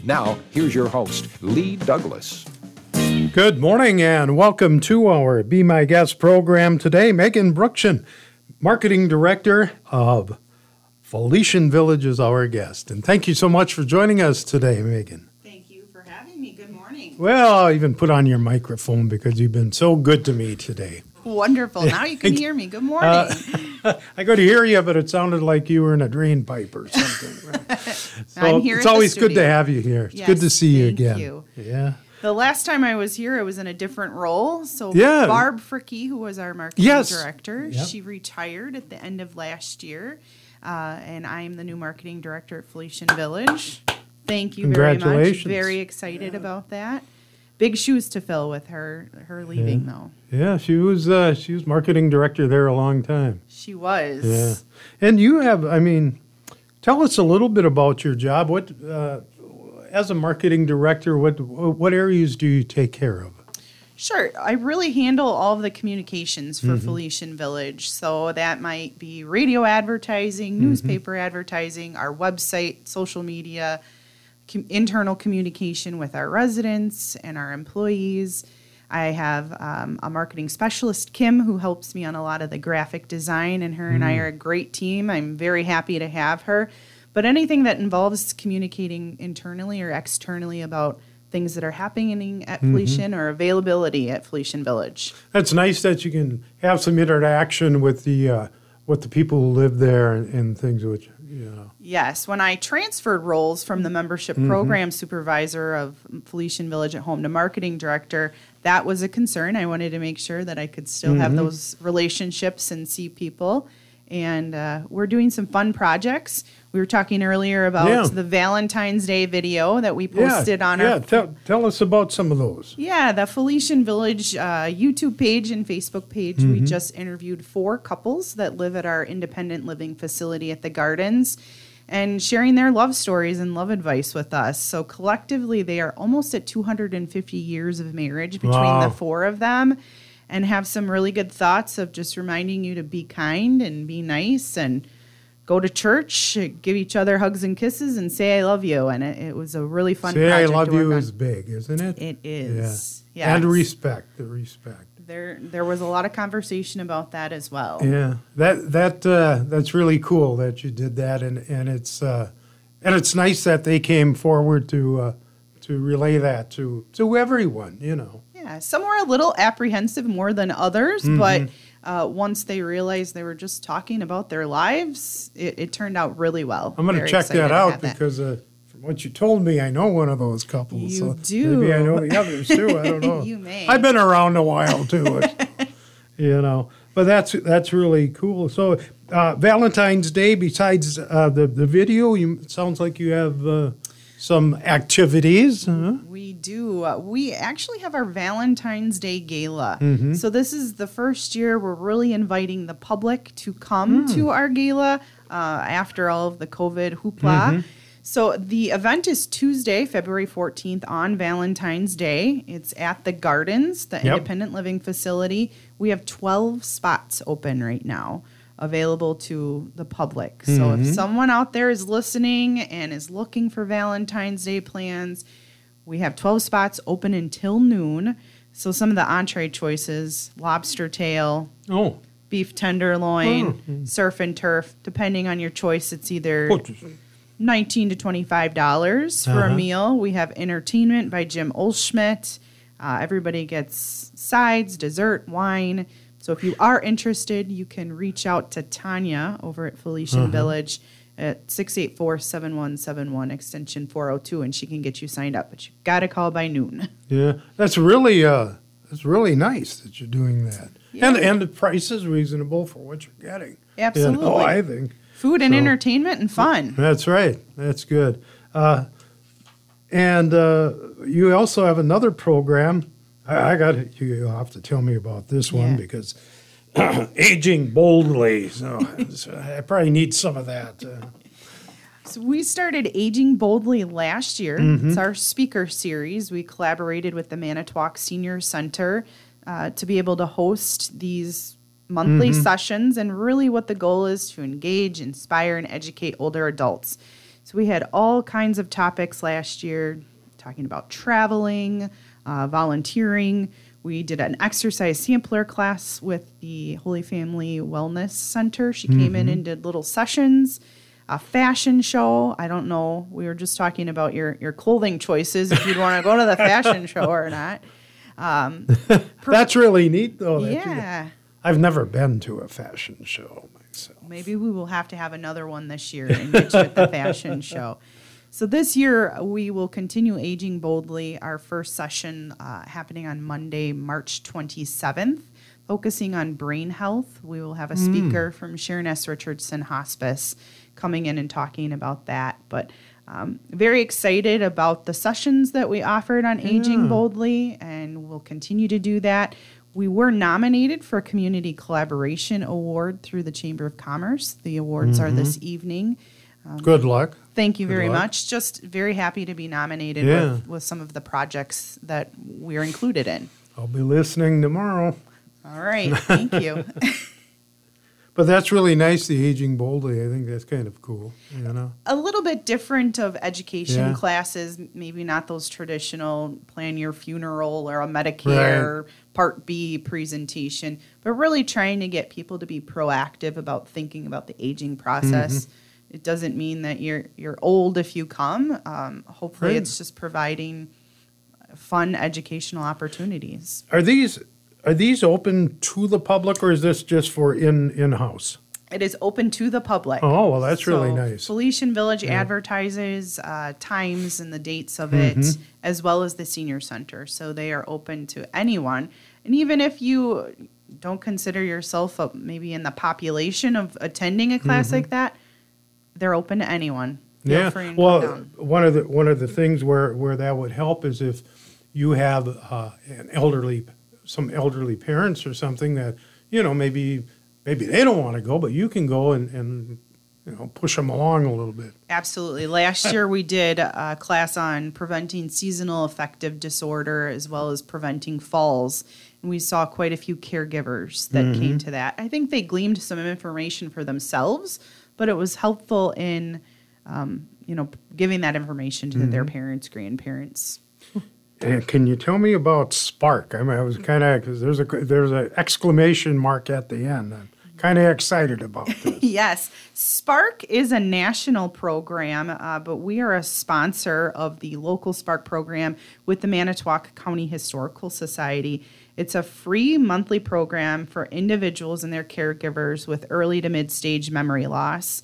Now, here's your host, Lee Douglas. Good morning and welcome to our Be My Guest program today. Megan Bruction, Marketing Director of Felician Village, is our guest. And thank you so much for joining us today, Megan. Thank you for having me. Good morning. Well, I'll even put on your microphone because you've been so good to me today. Wonderful. Now you can hear me. Good morning. I could hear you, but it sounded like you were in a drain pipe or something. Right? So I'm here it's at the always good to studio. have you here. It's Yes, good to see you thank again. you. Yeah. The last time I was here, I was in a different role. So Yeah. Barb Fricke, who was our marketing Yes. director, Yep. she retired at the end of last year. And I am the new marketing director at Felician Village. Thank you very much. Congratulations. Very excited about that. Big shoes to fill with her leaving, though. Yeah, she was marketing director there a long time. She was. Yeah. And you have, tell us a little bit about your job. What, as a marketing director, what areas do you take care of? Sure. I really handle all of the communications for Felician Village. So that might be radio advertising, newspaper advertising, our website, social media, internal communication with our residents and our employees. I have a marketing specialist, Kim, who helps me on a lot of the graphic design, and her and I are a great team. I'm very happy to have her. But anything that involves communicating internally or externally about things that are happening at Felician or availability at Felician Village. That's nice that you can have some interaction with the people who live there and things which, you know. Yes, when I transferred roles from the membership program supervisor of Felician Village at Home to marketing director, that was a concern. I wanted to make sure that I could still have those relationships and see people. And we're doing some fun projects. We were talking earlier about the Valentine's Day video that we posted on our... Tell us about some of those. Yeah, the Felician Village YouTube page and Facebook page. We just interviewed 4 couples that live at our independent living facility at the Gardens and sharing their love stories and love advice with us. So collectively, they are almost at 250 years of marriage between the 4 of them, and have some really good thoughts of just reminding you to be kind and be nice and go to church, give each other hugs and kisses, and say I love you. And it was a really fun project. Say I love to work you on. is big, isn't it? It is. Yeah. Yes. And the respect. There was a lot of conversation about that as well. Yeah, that's really cool that you did that, and it's nice that they came forward to relay that to everyone, you know. Yeah, some were a little apprehensive more than others, but once they realized they were just talking about their lives, it turned out really well. I'm going to Very check excited that to out have that. because from what you told me, I know one of those couples. You so do. Maybe I know the others too. I don't know. You may. I've been around a while too, you know. But that's really cool. So Valentine's Day, besides the video, it sounds like you have some activities. Huh? We do. We actually have our Valentine's Day Gala. So this is the first year we're really inviting the public to come to our gala after all of the COVID hoopla. So the event is Tuesday, February 14th on Valentine's Day. It's at the Gardens, the independent living facility. We have 12 spots open right now, available to the public. So if someone out there is listening and is looking for Valentine's Day plans, we have 12 spots open until noon. So some of the entree choices, lobster tail, beef tenderloin, surf and turf, depending on your choice, it's either $19 to $25 for a meal. We have entertainment by Jim Olschmidt. Everybody gets sides, dessert, wine. So if you are interested, you can reach out to Tanya over at Felician Village at 684-7171, extension 402, and she can get you signed up. But you've got to call by noon. Yeah, that's really nice that you're doing that. Yeah. And the price is reasonable for what you're getting. Absolutely. You know, I think. Food and entertainment and fun. That's right. That's good. And you also have another program. You'll have to tell me about this one because aging boldly. So I probably need some of that. So we started Aging Boldly last year. It's our speaker series. We collaborated with the Manitowoc Senior Center to be able to host these monthly sessions. And really what the goal is to engage, inspire, and educate older adults. So we had all kinds of topics last year, talking about traveling, volunteering. We did an exercise sampler class with the Holy Family Wellness Center. She came in and did little sessions. A fashion show. I don't know. We were just talking about your clothing choices, if you'd want to go to the fashion show or not. That's really neat, though. Yeah. I've never been to a fashion show myself. Maybe we will have to have another one this year and get you at the fashion show. So this year, we will continue Aging Boldly, our first session happening on Monday, March 27th, focusing on brain health. We will have a speaker from Sharon S. Richardson Hospice coming in and talking about that. But very excited about the sessions that we offered on Aging Boldly, and we'll continue to do that. We were nominated for a Community Collaboration Award through the Chamber of Commerce. The awards are this evening. Good luck. Thank you very much. Just very happy to be nominated with some of the projects that we're included in. I'll be listening tomorrow. All right. Thank you. But that's really nice, the Aging Boldly. I think that's kind of cool, you know. A little bit different of education classes, maybe not those traditional plan your funeral or a Medicare Part B presentation, but really trying to get people to be proactive about thinking about the aging process. It doesn't mean that you're old if you come. Hopefully it's just providing fun educational opportunities. Are these open to the public, or is this just for in-house? It is open to the public. Oh, well, that's really nice. Felician Village advertises times and the dates of it, as well as the senior center. So they are open to anyone. And even if you don't consider yourself maybe in the population of attending a class like that, they're open to anyone. Feel free and come down. one of the things where that would help is if you have some elderly parents or something that, you know, maybe they don't want to go, but you can go and you know, push them along a little bit. Absolutely. Last year we did a class on preventing seasonal affective disorder as well as preventing falls. And we saw quite a few caregivers that came to that. I think they gleaned some information for themselves, but it was helpful in, giving that information to their parents, grandparents. And can you tell me about Spark? I mean, I was kind of, because there's an exclamation mark at the end. I'm kind of excited about this. Yes. Spark is a national program, but we are a sponsor of the local Spark program with the Manitowoc County Historical Society. It's a free monthly program for individuals and their caregivers with early to mid-stage memory loss.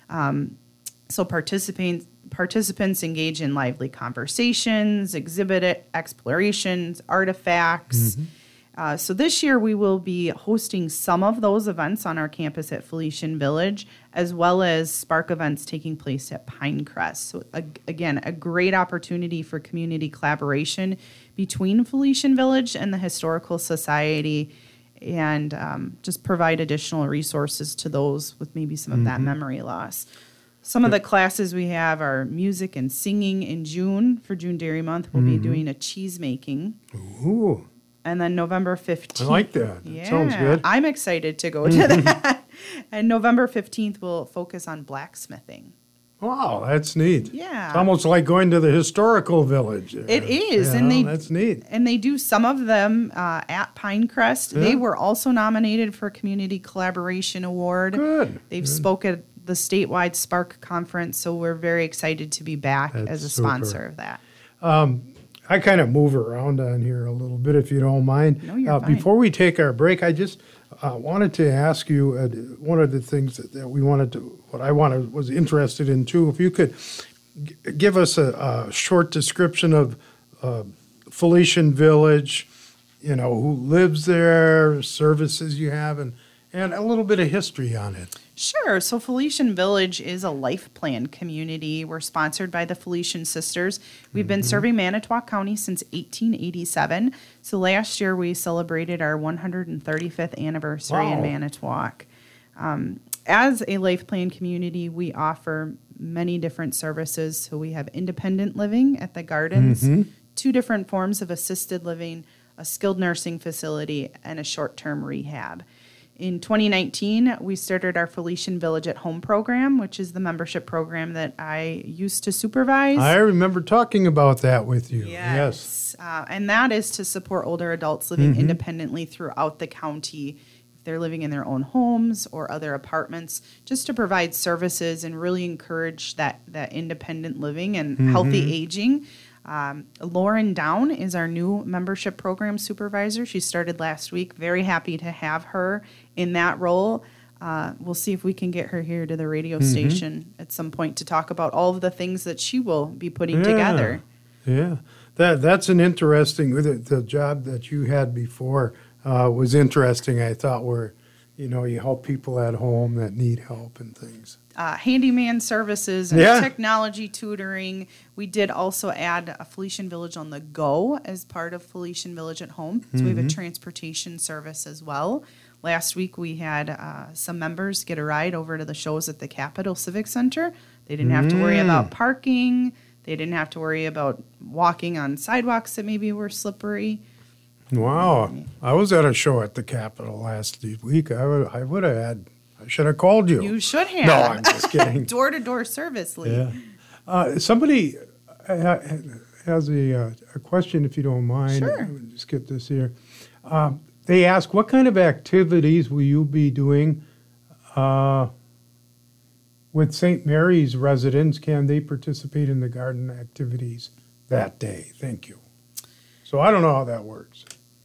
So participants engage in lively conversations, exhibit explorations, artifacts. So this year we will be hosting some of those events on our campus at Felician Village, as well as Spark events taking place at Pinecrest. So again, a great opportunity for community collaboration between Felician Village and the Historical Society, and just provide additional resources to those with maybe some of that memory loss. Some of the classes we have are music and singing in June. For June Dairy Month, we'll be doing a cheese making. Ooh. And then November 15th. I like that. Yeah, That sounds good. I'm excited to go to that. And November 15th, we'll focus on blacksmithing. Wow, that's neat. Yeah. It's almost like going to the historical village. It is. That's neat. And they do some of them at Pinecrest. They were also nominated for a Community Collaboration Award. Good. They've spoke at the statewide Spark conference, so we're very excited to be back as a sponsor of that. I kind of move around on here a little bit, if you don't mind. No, you're fine. Before we take our break, I just wanted to ask you one of the things that we wanted to, what I was interested in too. If you could give us a short description of Felician Village, you know, who lives there, services you have, and a little bit of history on it. Sure. So Felician Village is a life plan community. We're sponsored by the Felician Sisters. We've been serving Manitowoc County since 1887. So last year we celebrated our 135th anniversary in Manitowoc. As a life plan community, we offer many different services. So we have independent living at the Gardens, 2 different forms of assisted living, a skilled nursing facility, and a short-term rehab. In 2019, we started our Felician Village at Home program, which is the membership program that I used to supervise. I remember talking about that with you. Yes. And that is to support older adults living independently throughout the county. If they're living in their own homes or other apartments, just to provide services and really encourage that independent living and healthy aging. Lauren Down is our new membership program supervisor. She started last week. Very happy to have her in that role. We'll see if we can get her here to the radio station at some point to talk about all of the things that she will be putting together. Yeah, that's an interesting, the job that you had before was interesting, I thought, where, you help people at home that need help and things. Handyman services and technology tutoring. We did also add a Felician Village on the Go as part of Felician Village at Home. So we have a transportation service as well. Last week we had some members get a ride over to the shows at the Capitol Civic Center. They didn't have to worry about parking. They didn't have to worry about walking on sidewalks that maybe were slippery. Wow. I was at a show at the Capitol last week. I should have called you. You should have. No, I'm just kidding. Door-to-door service, Lee. Yeah. Somebody has a question, if you don't mind. Sure. Just get this here. They ask, what kind of activities will you be doing with St. Mary's residents? Can they participate in the garden activities that day? Thank you. So I don't know how that works.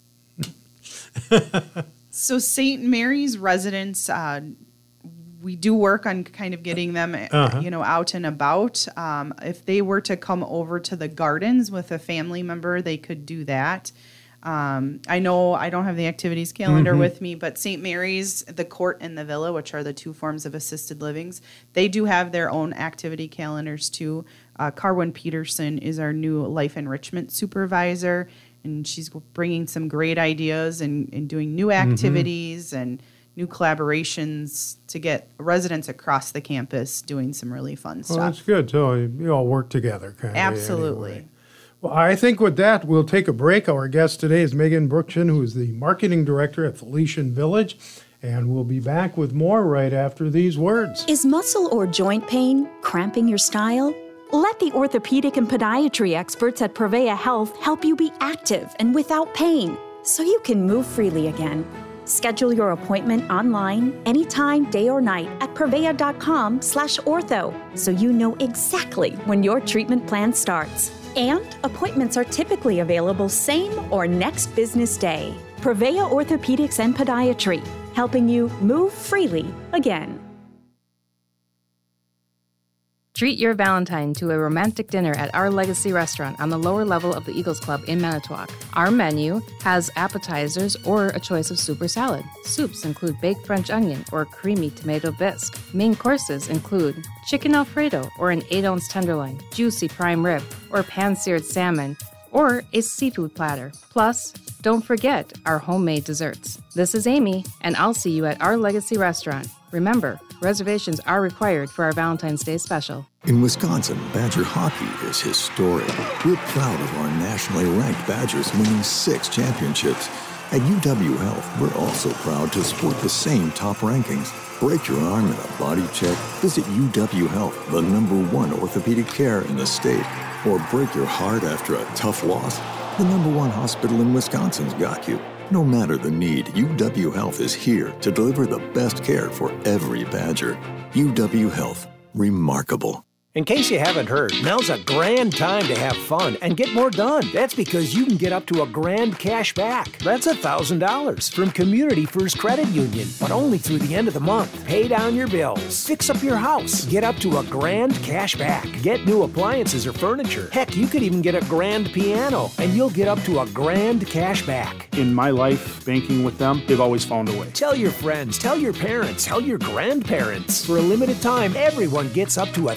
So St. Mary's residents, we do work on kind of getting them, out and about. If they were to come over to the gardens with a family member, they could do that. I know I don't have the activities calendar with me, but St. Mary's, the Court, and the Villa, which are the two forms of assisted livings, they do have their own activity calendars too. Carwyn Peterson is our new life enrichment supervisor, and she's bringing some great ideas and doing new activities and new collaborations to get residents across the campus doing some really fun stuff. Well, that's good. So you all work together, kind of. Absolutely. Anyway. Well, I think with that, we'll take a break. Our guest today is Megan Brookson, who is the marketing director at Felician Village, and we'll be back with more right after these words. Is muscle or joint pain cramping your style? Let the orthopedic and podiatry experts at Prevea Health help you be active and without pain so you can move freely again. Schedule your appointment online anytime, day or night at prevea.com/ortho so you know exactly when your treatment plan starts. And appointments are typically available same or next business day. Prevea Orthopedics and Podiatry, helping you move freely again. Treat your Valentine to a romantic dinner at Our Legacy Restaurant on the lower level of the Eagles Club in Manitowoc. Our menu has appetizers or a choice of soup or salad. Soups include baked French onion or creamy tomato bisque. Main courses include chicken Alfredo or an 8-ounce tenderloin, juicy prime rib, or pan-seared salmon, or a seafood platter. Plus, don't forget our homemade desserts. This is Amy, and I'll see you at Our Legacy Restaurant. Remember, reservations are required for our Valentine's Day special. In Wisconsin, Badger hockey is historic. We're proud of our nationally ranked Badgers winning 6 championships. At UW Health, we're also proud to support the same top rankings. Break your arm in a body check? Visit UW Health, the #1 orthopedic care in the state. Or break your heart after a tough loss? The #1 hospital in Wisconsin's got you. No matter the need, UW Health is here to deliver the best care for every Badger. UW Health. Remarkable. In case you haven't heard, now's a grand time to have fun and get more done. That's because you can get up to a grand cash back. That's $1,000 from Community First Credit Union, but only through the end of the month. Pay down your bills, fix up your house, get up to a grand cash back. Get new appliances or furniture. Heck, you could even get a grand piano, and you'll get up to a grand cash back. In my life, banking with them, they've always found a way. Tell your friends, tell your parents, tell your grandparents. For a limited time, everyone gets up to $1,000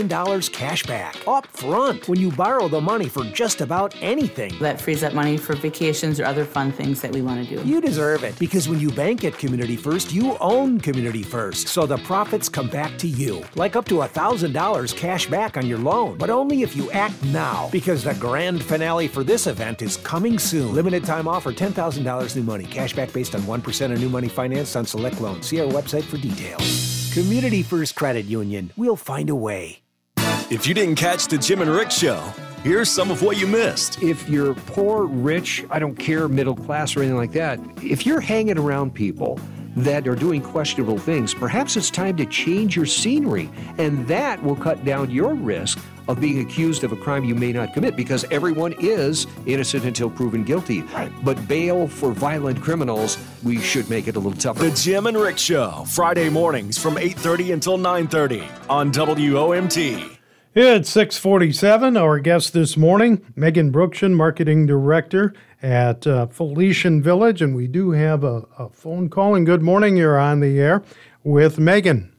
$1,000 cash back up front when you borrow the money for just about anything. That frees up money for vacations or other fun things that we want to do. You deserve it, because when you bank at Community First, you own Community First, so the profits come back to you. Like up to $1,000 cash back on your loan, but only if you act now, because the grand finale for this event is coming soon. Limited time offer, $10,000 new money. Cash back based on 1% of new money financed on select loans. See our website for details. Community First Credit Union. We'll find a way. If you didn't catch the Jim and Rick show, here's some of what you missed. If you're poor, rich, I don't care, middle class or anything like that, if you're hanging around people that are doing questionable things, perhaps it's time to change your scenery, and that will cut down your risk of being accused of a crime you may not commit, because everyone is innocent until proven guilty. Right. But bail for violent criminals, we should make it a little tougher. The Jim and Rick Show, Friday mornings from 8:30 until 9:30 on WOMT. It's 6:47. Our guest this morning, Megan Bruction, Marketing Director at Felician Village. And we do have a phone call. And good morning. You're on the air with Megan.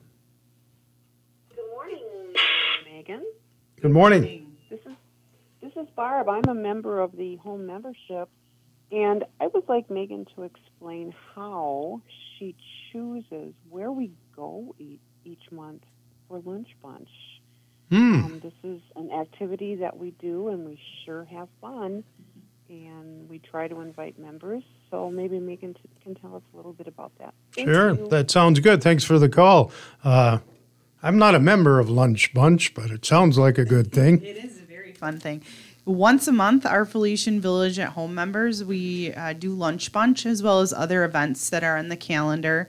Good morning, Megan. Good morning. This is Barb. I'm a member of the home membership. And I would like Megan to explain how she chooses where we go each month for Lunch Bunch. This is an activity that we do, and we sure have fun, and we try to invite members. So maybe Megan can tell us a little bit about that. Thank you. That sounds good. Thanks for the call. I'm not a member of Lunch Bunch, but it sounds like a good thing. It is a very fun thing. Once a month, our Felician Village at Home members, we do Lunch Bunch as well as other events that are on the calendar.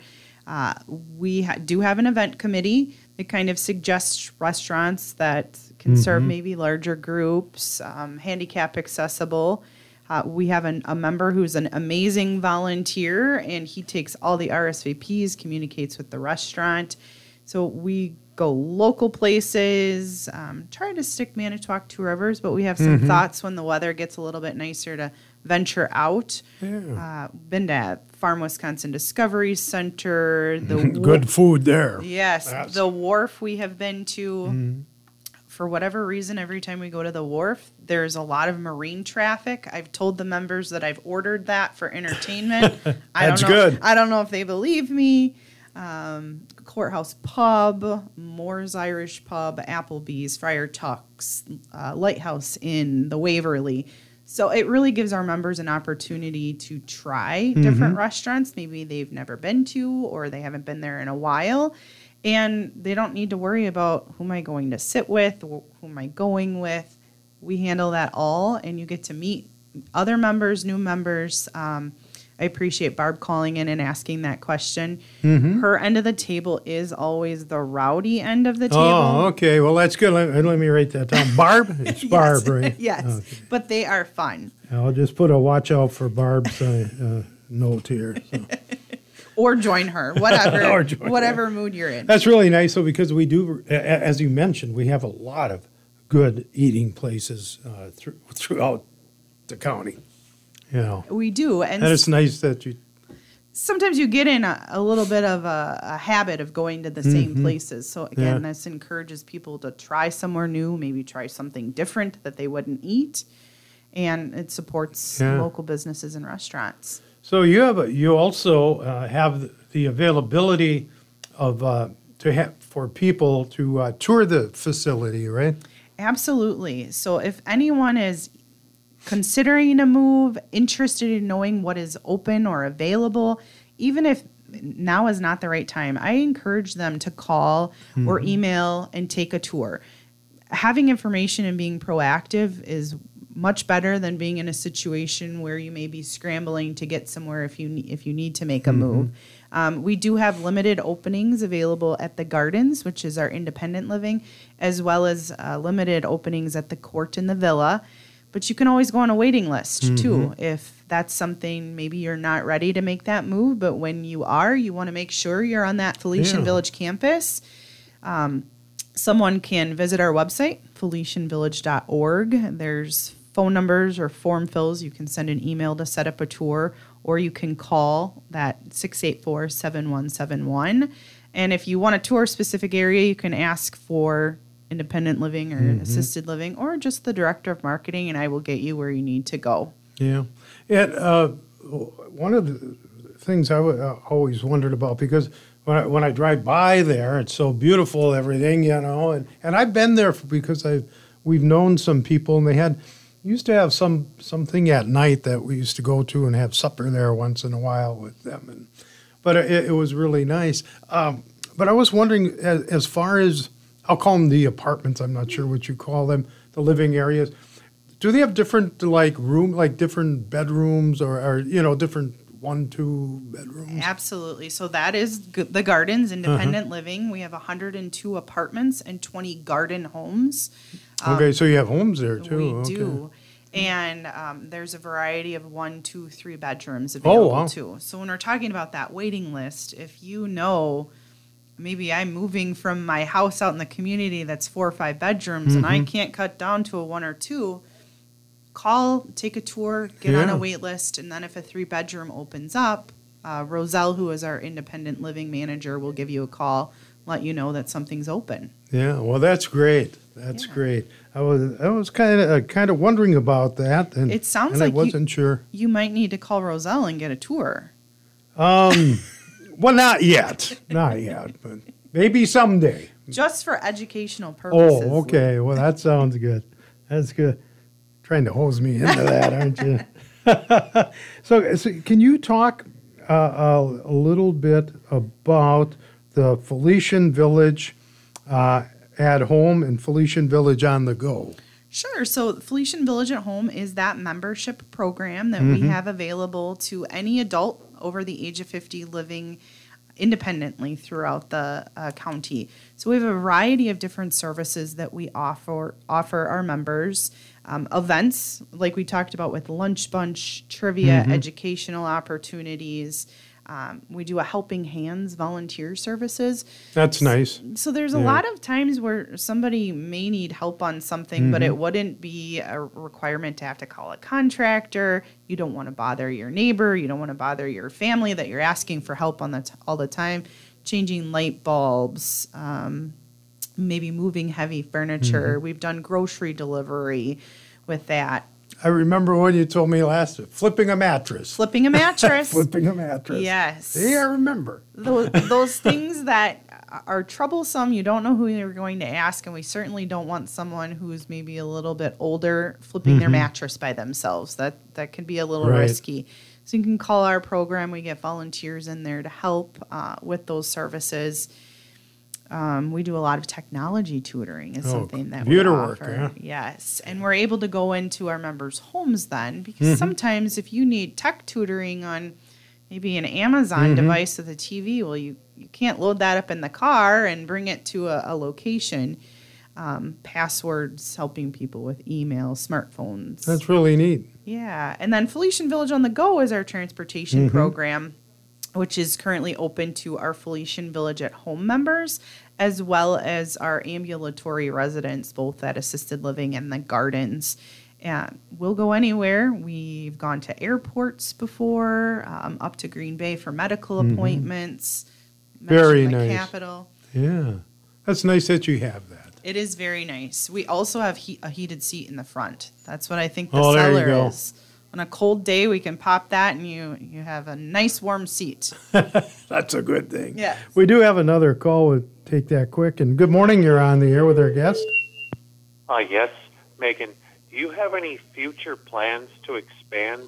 We do have an event committee that kind of suggests restaurants that can serve maybe larger groups, handicap accessible. We have a member who's an amazing volunteer, and he takes all the RSVPs, communicates with the restaurant. So we go local places, try to stick Manitowoc to rivers, but we have some thoughts when the weather gets a little bit nicer to venture out. Yeah. Been to Farm Wisconsin Discovery Center. Good food there. Yes. The wharf we have been to. For whatever reason, every time we go to the wharf, there's a lot of marine traffic. I've told the members that I've ordered that for entertainment. That's good. I don't know if they believe me. Courthouse Pub, Moore's Irish Pub, Applebee's, Friar Tuck's, Lighthouse Inn, the Waverly. So it really gives our members an opportunity to try different restaurants maybe they've never been to or they haven't been there in a while. And they don't need to worry about who am I going to sit with, who am I going with. We handle that all, and you get to meet other members, new members. I appreciate Barb calling in and asking that question. Her end of the table is always the rowdy end of the table. Oh, okay. Well, that's good. Let me write that down. Barb? It's Barb, right? Yes, okay. But they are fun. I'll just put a watch out for Barb's note here. So. Or join her, whatever mood you're in. That's really nice, though, because we do, as you mentioned, we have a lot of good eating places throughout the county. You know. We do. And it's nice that you... Sometimes you get in a little bit of a habit of going to the same places. So, again, this encourages people to try somewhere new, maybe try something different that they wouldn't eat. And it supports local businesses and restaurants. So you also have the availability of for people to tour the facility, right? Absolutely. So if anyone is considering a move, interested in knowing what is open or available, even if now is not the right time, I encourage them to call or email and take a tour. Having information and being proactive is much better than being in a situation where you may be scrambling to get somewhere if you need to make a move. We do have limited openings available at the Gardens, which is our independent living, as well as limited openings at the Court and the Villa. But you can always go on a waiting list, too, if that's something maybe you're not ready to make that move. But when you are, you want to make sure you're on that Felician Village campus. Someone can visit our website, felicianvillage.org. There's phone numbers or form fills. You can send an email to set up a tour, or you can call that 684-7171. And if you want to tour a specific area, you can ask for independent living or assisted living, or just the director of marketing, and I will get you where you need to go. Yeah. One of the things I always wondered about, because when I drive by there, it's so beautiful, everything, and I've been there because we've known some people, and they used to have something at night that we used to go to and have supper there once in a while with them, but it was really nice. But I was wondering, as far as, I'll call them the apartments, I'm not sure what you call them, the living areas, do they have different different bedrooms or different 1-2 bedrooms? Absolutely. So that is the Gardens Independent Living. We have 102 apartments and 20 garden homes. Okay, so you have homes there too. We do. And there's a variety of 1, 2, 3 bedrooms available too. So when we're talking about that waiting list, if you know maybe I'm moving from my house out in the community that's 4 or 5 bedrooms and I can't cut down to a 1 or 2, call, take a tour, get on a wait list, and then if a 3-bedroom opens up, Roselle, who is our independent living manager, will give you a call, let you know that something's open. Yeah, well, that's great. That's great. I was kind of wondering about that, and it sounds and like I wasn't sure. You might need to call Roselle and get a tour. Well, not yet, but maybe someday. Just for educational purposes. Oh, okay. Well, that sounds good. That's good. Trying to hose me into that, aren't you? So can you talk a little bit about the Felician Village at home and Felician Village on the go? Sure. So Felician Village at Home is that membership program that we have available to any adult over the age of 50 living independently throughout the county. So we have a variety of different services that we offer our members. Events, like we talked about with Lunch Bunch, trivia, educational opportunities. We do a Helping Hands volunteer services. That's nice. So there's a lot of times where somebody may need help on something, but it wouldn't be a requirement to have to call a contractor. You don't want to bother your neighbor. You don't want to bother your family that you're asking for help on all the time. Changing light bulbs, maybe moving heavy furniture. We've done grocery delivery with that. I remember when you told me last, flipping a mattress. Flipping a mattress. Flipping a mattress. Yes. See, I remember. Those things that are troublesome, you don't know who you're going to ask, and we certainly don't want someone who's maybe a little bit older flipping their mattress by themselves. That can be a little risky. So you can call our program. We get volunteers in there to help with those services. We do a lot of technology tutoring is something that we offer. Work, Yes. And we're able to go into our members' homes then, because sometimes if you need tech tutoring on maybe an Amazon device with a TV, well, you can't load that up in the car and bring it to a location. Passwords, helping people with email, smartphones. That's really neat. Yeah. And then Felician Village on the Go is our transportation program, which is currently open to our Felician Village at Home members, as well as our ambulatory residents, both at assisted living and the Gardens. And we'll go anywhere. We've gone to airports before, up to Green Bay for medical appointments. Very nice. Capitol. Yeah. That's nice that you have that. It is very nice. We also have a heated seat in the front. That's what I think the there you cellar go. is. On a cold day, we can pop that, and you have a nice warm seat. That's a good thing. Yeah. We do have another call. We'll take that quick. And good morning. You're on the air with our guest. Yes, Megan. Do you have any future plans to expand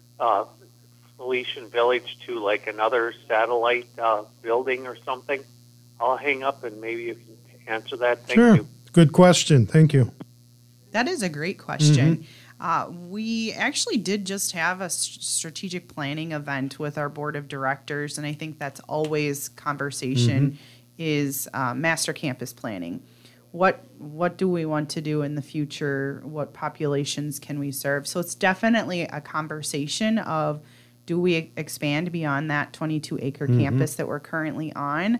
Felician Village to like another satellite building or something? I'll hang up and maybe you can answer that. Thank you. Good question. Thank you. That is a great question. We actually did just have a strategic planning event with our board of directors, and I think that's always conversation is master campus planning. What do we want to do in the future? What populations can we serve? So it's definitely a conversation of, do we expand beyond that 22-acre campus that we're currently on?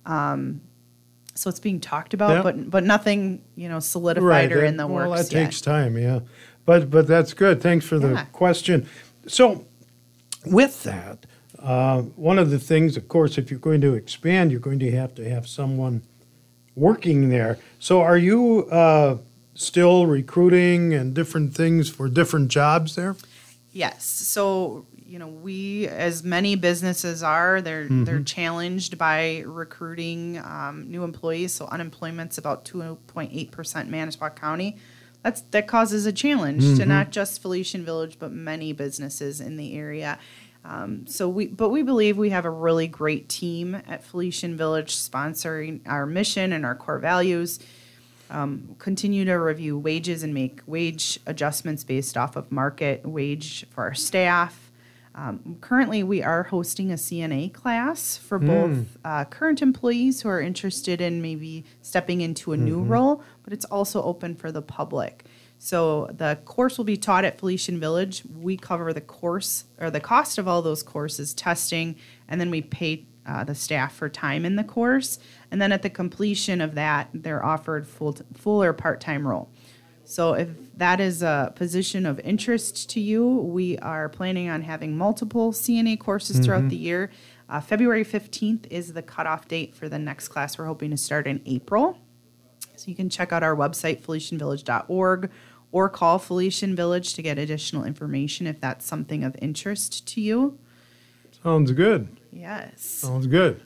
So it's being talked about, but nothing, solidified or in the works yet. Well, that takes time, yeah. But that's good. Thanks for the question. So with that, one of the things, of course, if you're going to expand, you're going to have someone working there. So are you still recruiting and different things for different jobs there? Yes. So, we, as many businesses are, they're challenged by recruiting new employees. So unemployment's about 2.8% in Manitowoc County. That causes a challenge to not just Felician Village, but many businesses in the area. We believe we have a really great team at Felician Village sponsoring our mission and our core values. Continue to review wages and make wage adjustments based off of market wage for our staff. Currently, we are hosting a CNA class for both current employees who are interested in maybe stepping into a new role, but it's also open for the public. So the course will be taught at Felician Village. We cover the course or the cost of all those courses, testing, and then we pay the staff for time in the course. And then at the completion of that, they're offered full or part-time role. So if that is a position of interest to you, we are planning on having multiple CNA courses throughout the year. February 15th is the cutoff date for the next class. We're hoping to start in April. So you can check out our website, felicianvillage.org, or call Felician Village to get additional information if that's something of interest to you. Sounds good. Yes. Sounds good.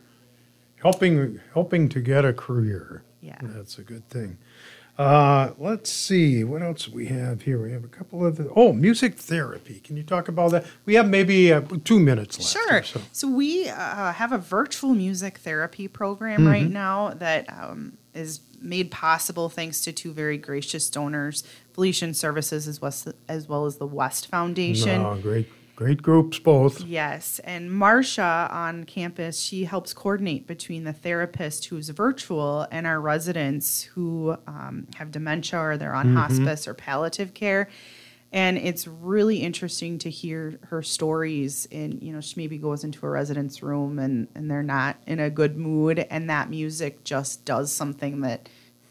Helping to get a career. Yeah. That's a good thing. Let's see. What else do we have here? We have a couple of music therapy. Can you talk about that? We have maybe 2 minutes left. Sure. Here, so we have a virtual music therapy program right now that is made possible thanks to two very gracious donors, Felician Services as well as the West Foundation. Oh, great groups both. Yes, and Marcia on campus, she helps coordinate between the therapist who's virtual and our residents who have dementia or they're on hospice or palliative care. And it's really interesting to hear her stories. And, she maybe goes into a resident's room and they're not in a good mood, and that music just does something that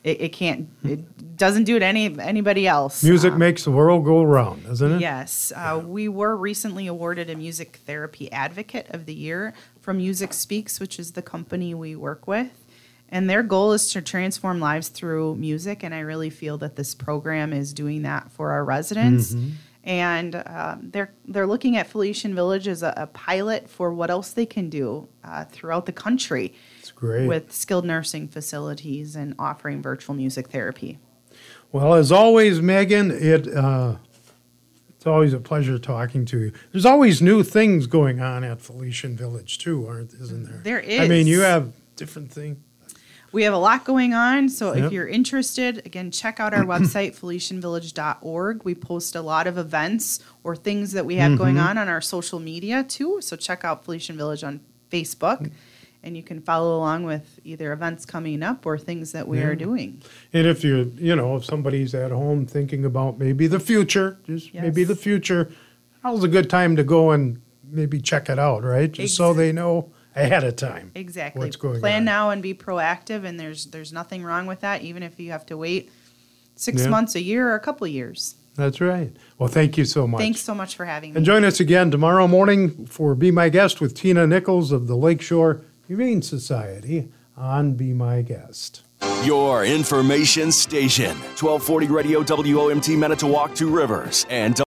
it doesn't do to anybody else. Music makes the world go round, doesn't it? Yes. We were recently awarded a Music Therapy Advocate of the Year from Music Speaks, which is the company we work with. And their goal is to transform lives through music, and I really feel that this program is doing that for our residents. And they're looking at Felician Village as a pilot for what else they can do throughout the country. It's great. With skilled nursing facilities and offering virtual music therapy. Well, as always, Megan, it's always a pleasure talking to you. There's always new things going on at Felician Village, too, isn't there? There is. I mean, you have different things. We have a lot going on, so if you're interested, again, check out our website, felicianvillage.org. We post a lot of events or things that we have going on our social media, too. So check out Felician Village on Facebook, and you can follow along with either events coming up or things that we are doing. And if if somebody's at home thinking about maybe the future, now's a good time to go and maybe check it out, right? Just so they know ahead of time. Exactly. What's going Plan on. now and be proactive, and there's nothing wrong with that, even if you have to wait 6 months, a year, or a couple of years. That's right. Well, thank you so much. Thanks so much for having me. And join us again tomorrow morning for Be My Guest with Tina Nichols of the Lakeshore Humane Society on Be My Guest. Your information station, 1240 Radio WOMT Manitowoc, Two Rivers, and